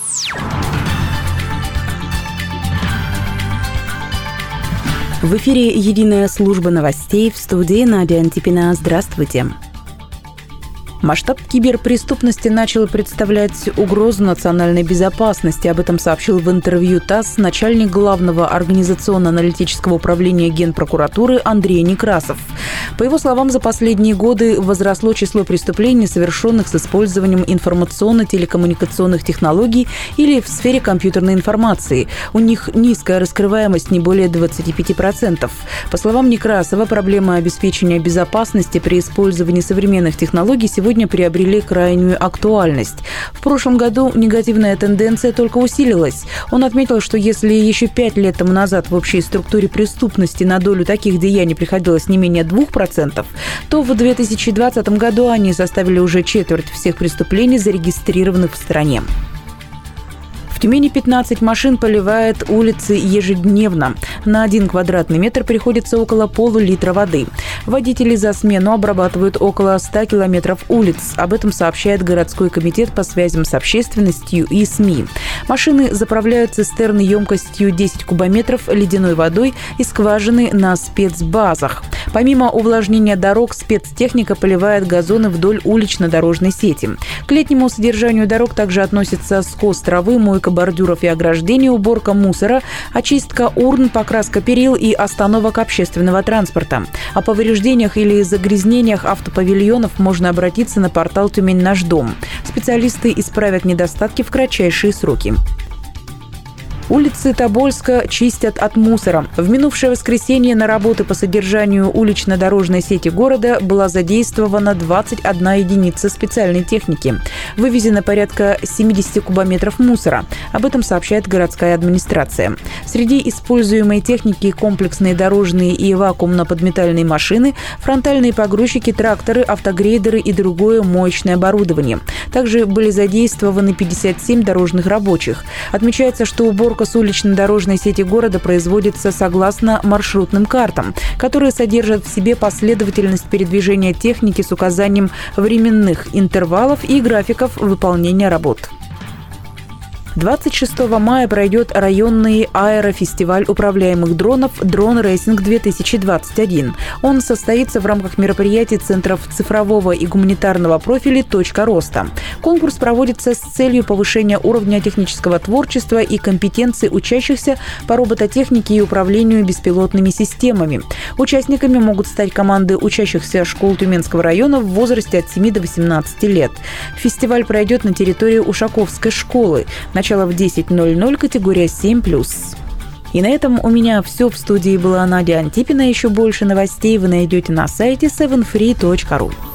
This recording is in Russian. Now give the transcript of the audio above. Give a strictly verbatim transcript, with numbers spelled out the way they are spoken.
В эфире «Единая служба новостей», в студии Надя Антипина. Здравствуйте. Масштаб киберпреступности начал представлять угрозу национальной безопасности. Об этом сообщил в интервью ТАСС начальник Главного организационно-аналитического управления Генпрокуратуры Андрей Некрасов. По его словам, за последние годы возросло число преступлений, совершенных с использованием информационно-телекоммуникационных технологий или в сфере компьютерной информации. У них низкая раскрываемость, не более двадцати пяти процентов. По словам Некрасова, проблемы обеспечения безопасности при использовании современных технологий сегодня приобрели крайнюю актуальность. В прошлом году негативная тенденция только усилилась. Он отметил, что если еще пять лет тому назад в общей структуре преступности на долю таких деяний приходилось не менее двух процентов, то в две тысячи двадцатом году они составили уже четверть всех преступлений, зарегистрированных в стране. В Тюмени пятнадцать машин поливает улицы ежедневно. На один квадратный метр приходится около полулитра воды. Водители за смену обрабатывают около ста километров улиц. Об этом сообщает городской комитет по связям с общественностью и СМИ. Машины заправляют цистерны емкостью десять кубометров ледяной водой из скважины на спецбазах. Помимо увлажнения дорог, спецтехника поливает газоны вдоль улично-дорожной сети. К летнему содержанию дорог также относятся скос травы, мойка бордюров и ограждений, уборка мусора, очистка урн, покраска перил и остановок общественного транспорта. О повреждениях или загрязнениях автопавильонов можно обратиться на портал «Тюмень. Наш дом». Специалисты исправят недостатки в кратчайшие сроки. Улицы Тобольска чистят от мусора. В минувшее воскресенье на работы по содержанию улично-дорожной сети города была задействована двадцать одна единица специальной техники. Вывезено порядка семидесяти кубометров мусора. Об этом сообщает городская администрация. Среди используемой техники комплексные дорожные и вакуумно-подметальные машины, фронтальные погрузчики, тракторы, автогрейдеры и другое моечное оборудование. Также были задействованы пятьдесят семь дорожных рабочих. Отмечается, что уборка с улично-дорожной сети города производится согласно маршрутным картам, которые содержат в себе последовательность передвижения техники с указанием временных интервалов и графиков выполнения работ. двадцать шестого мая пройдет районный аэрофестиваль управляемых дронов «Дрон Рейсинг-две тысячи двадцать один». Он состоится в рамках мероприятий Центров цифрового и гуманитарного профиля «Точка роста». Конкурс проводится с целью повышения уровня технического творчества и компетенции учащихся по робототехнике и управлению беспилотными системами. Участниками могут стать команды учащихся школ Тюменского района в возрасте от семи до восемнадцати лет. Фестиваль пройдет на территории Ушаковской школы. Начало в десять ноль-ноль, категория семь плюс. И на этом у меня все. В студии была Надя Антипина. Еще больше новостей вы найдете на сайте севен фри точка ру.